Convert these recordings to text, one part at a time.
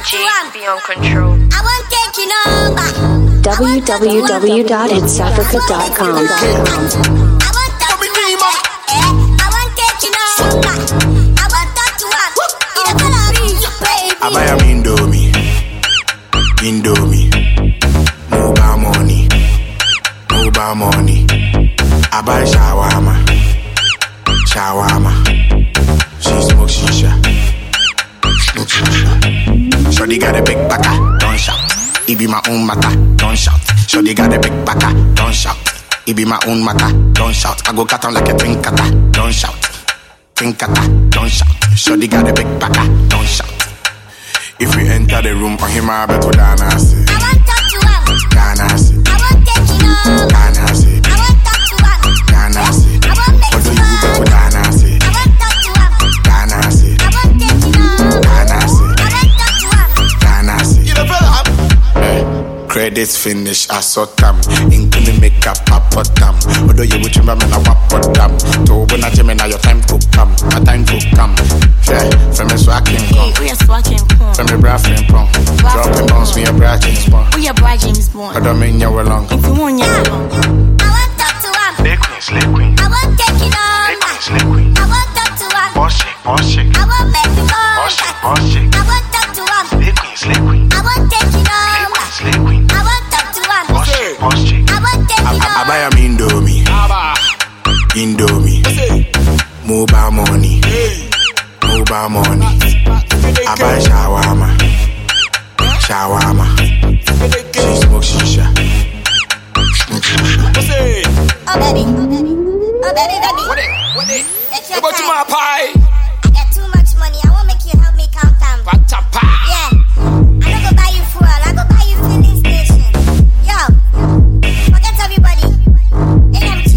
Beyond control. I won't take you number. www.hitsafrica.com. I won't talk to one. I won't take you number. I won't talk to one. You don't follow me, baby. I buy a Indomie. Mobile money. I buy shawarma. She smoke shisha. Shorty got a big baka, don't shout. It be my own matter, don't shout. Shorty got a big baka, don't shout. It be my own matter, don't shout. I go cut on like a trinkata, don't shout. Trinkata, don't shout. Shorty got a big baka, don't shout. If we enter the room, on him I bet to Dana say. I won't talk to one. Dana say. I won't take you number. Dana say. I won't talk to one. Dana say. I won't make What do you you bet to Dana say? I won't talk to one. Dana say. I won't take you number. Dana say. I won't talk to one. Dana say. Credits finish, I saw them. Including makeup, I put them. Although you would remember, I put them. To when I tell me now your time to come. My time to come. Yeah, from me swacking come. We are swatching porn. From me braffing pong. Dropping bones, me a bra James Bond. We are bra James Bond. I don't mean you were long. If you want your long. I won't talk to one. Slay queen. I won't take you number. Slay queen. I won't talk to one. Boss chick. I won't make you go. Boss chick. I won't talk to one. Slay queen. I won't take you number. Slay queen. I won't talk to one. Boss chick. I won't take you I number. buy a Indomie. Mobile money. I buy shawarma. She smoke shisha. Oh baby. Take your time. I got too much money. I won't make you help me count them. Yeah. I don't go buy you fuel. I go buy you filling station. Yo. Forget everybody. AMT.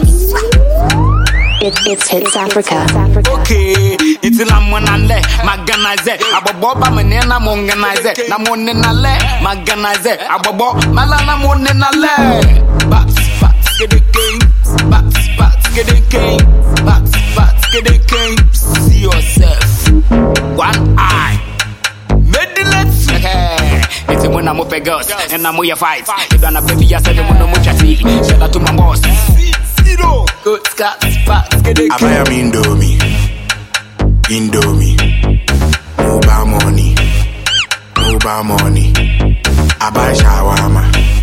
It's Hits Africa. Okay, it's a lamonale, maganaze, aboboba menena monganize, namonenale, maganaze, abobo, malana monenale. Bats, get the game, bats, get the game, bats, get the game. See yourself, one eye. Medilets, it's when I'm up a girls, and I'm with your fight. You're gonna baby, I said, I'm much I see. Shout out to my boss. Good Scott, get it. I buy a Indomie. Mobile money. I buy shawarma.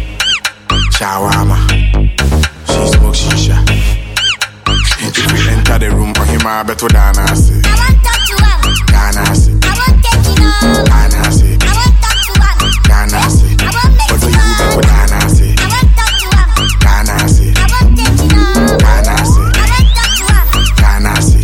She smoke shisha. If we enter the room, on him I bet to Dana say. I won't talk to one. Dana say. I won't take you number. Dana say. I won't talk to one. Dana say. I won't make What do you you bet to Dana say? I won't talk to one. Dana say. I won't take you number. Dana say. I won't talk to one. Dana say.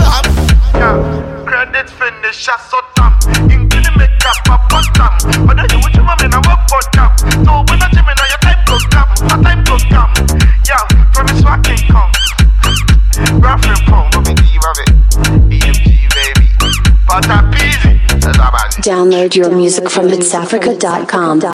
Credit finish, I saw them. Including makeup, I put them. But then you would remember, I work for them. So when I tell me now your time to come, my time to come. Yeah, from this I can come. Raffin' phone, what me give of it? EMG, baby. But I'm busy. Download your music from hitsafrica.com.